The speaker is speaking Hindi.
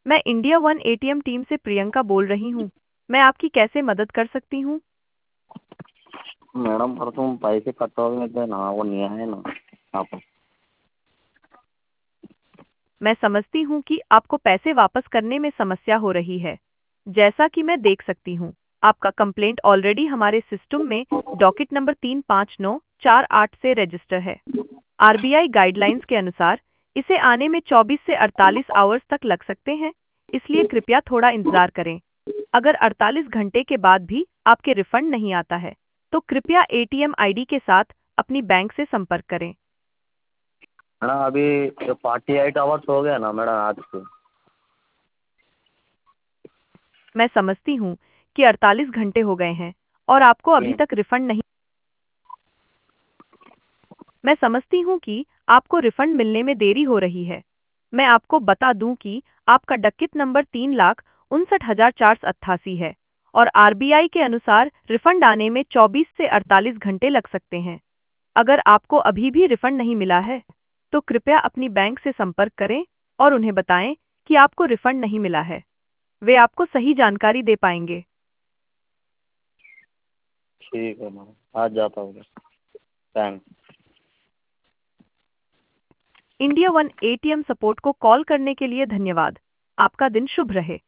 मैं इंडिया वन एटीएम टीम से प्रियंका बोल रही हूँ। मैं आपकी कैसे मदद कर सकती हूँ? मैडम पर तुम पैसे कटोगे थे ना, वो नहीं आए ना आप। मैं समझती हूँ कि आपको पैसे वापस करने में समस्या हो रही है। जैसा कि मैं देख सकती हूँ, आपका कंप्लेंट ऑलरेडी हमारे सिस्टम में डॉकेट नंबर 35948 से रजिस्टर है। आरबीआई गाइडलाइंस के अनुसार इसे आने में 24 से 48 आवर्स तक लग सकते हैं, इसलिए कृपया थोड़ा इंतजार करें। अगर 48 घंटे के बाद भी आपके रिफंड नहीं आता है, तो कृपया एटीएम आईडी के साथ अपनी बैंक से संपर्क करें। मैडम अभी 48 आवर्स हो गया ना मैडम आज से। मैं समझती हूँ कि 48 घंटे हो गए हैं और आपको अभी तक रिफंड नहीं। मैं समझती हूँ कि आपको रिफंड मिलने में देरी हो रही है। मैं आपको बता दूं कि आपका डकैत नंबर 3,59,488 है और आरबीआई के अनुसार रिफंड आने में 24 से 48 घंटे लग सकते हैं। अगर आपको अभी भी रिफंड नहीं मिला है, तो कृपया अपनी बैंक से संपर्क करें और उन्हें बताएं कि आपको रिफंड नहीं मिला है। वे आपको सही जानकारी दे पाएंगे। ठीक है मैडम, आज जाता हूँ। Thanks. India one ATM support को कॉल करने के लिए धन्यवाद। आपका दिन शुभ रहे।